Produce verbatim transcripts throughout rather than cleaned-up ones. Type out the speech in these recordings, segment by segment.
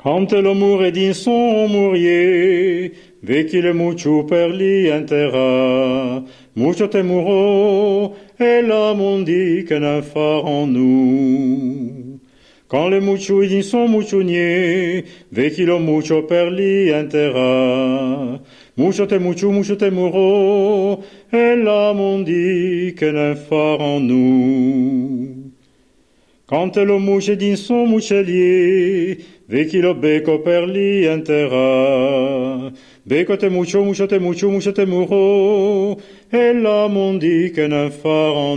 Quand l'amore din son murie, vecchile mucho per li enterra, mucho temuro, et la mondi que ne farons nous. Quand le mucho din son muchunier, vecchile mucho per li enterra, mucho te mucho, mucho temuro, et la mondi que ne farons nous. Quand lo muce din son mucelier, vecchilo becco per li enterra, becco te mucho, mucho te mucho, mucho te muro, e la mondi che ne farons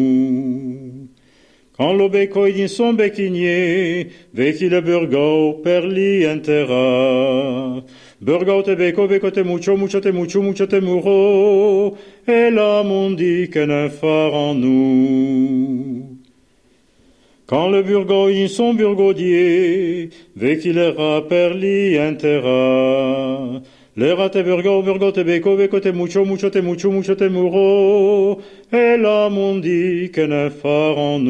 nous. Quand lo becco din son becchinier, vecchilo burgo per li enterra, burgo te becco, becco te mucho, mucho te mucho, mucho te muro, e la mondi che ne farons nous. Quand le burgo in son burgodier, vecchilera per li enterra, l'era te burgo, burgo te becco, becco te mucho, mucho te mucho, mucho te muro, e la mondi che ne farons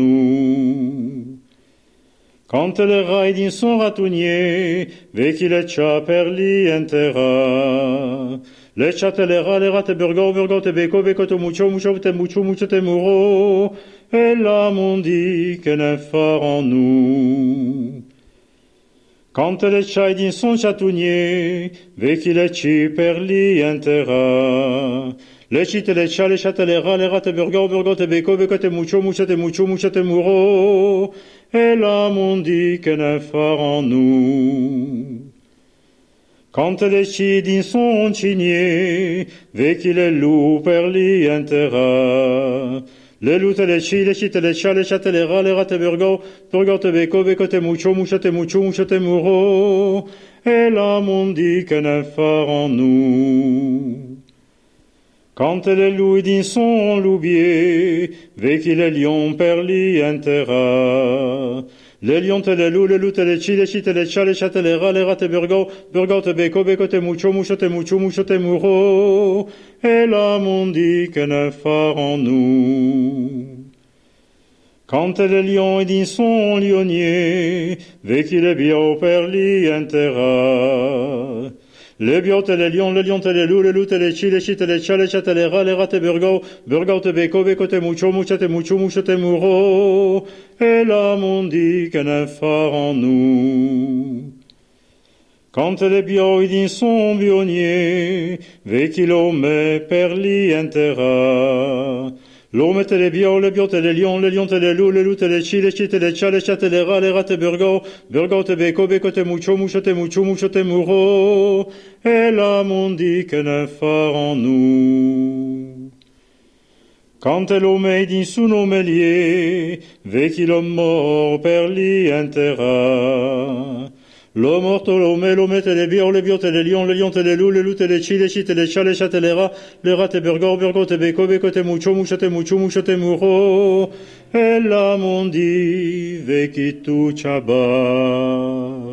nous. Quand le rai din son ratonnier, vecchileccia per li enterra, le chatelera, l'era te burgo, burgo te becco, becco te mucho, mucho te mucho, mucho te muro, et la mondi que ne farons nous. Quand le chai din son chatounier, vecchileci per li enterra, le chiteleccia, le chatelera, le rate burgo, burgo te becco, becco te mucho, mucho te mucho, mucho te muro, et la mondi que ne farons nous. Quand le chi din son cinier, vecchile loup per li enterra, le loup te le chi, le chi te le cha, le chatelera, le rate burgo, burgo te becco, becco te mucho, mucho te mucho, mucho te muro, et la mondi que ne farons nous. Quand le loup din son loubier, vecchile lion per li enterra, le lion te le loup, le loup te le chi, le chi te le cha, le chatelera, le rate burgo, burgo te becco, becco te mucho, mucho te mucho, mucho te muro, et la mondi que ne farons nous. Quand le lion din son lionnier, vecchile bio per li enterra, le bio te le lion, le lion te le loup, le loup te le chi, le chi te le cha, le chatelera, le rate burgo, burgo te becco, becco te mucho, mucho te mucho, mucho te muro, et la mondi que ne farons nous. Quand le bio din son bionnier, vecchilo me per li enterra, l'homme te le bio, le bio te le lion, le lion te le loup, le loup te le chi, le chi te le cha, le chatelera, le rate burgo, burgo te becco, becco te mucho, mucho te mucho, mucho te muro, et la mondi que ne farons nous. Quand l'homme din son omelier, vecchilo mort per li enterra, lo morto l'homme, l'homme te le bio, le bio te le lion, le lion te le loup, le loup te le chi, le chi te le cha, le chatelera, le rate burgo, burgo te becco, becco te mucho, mucho te mucho, mucho te muro, et la mondi vecchi tu chaba.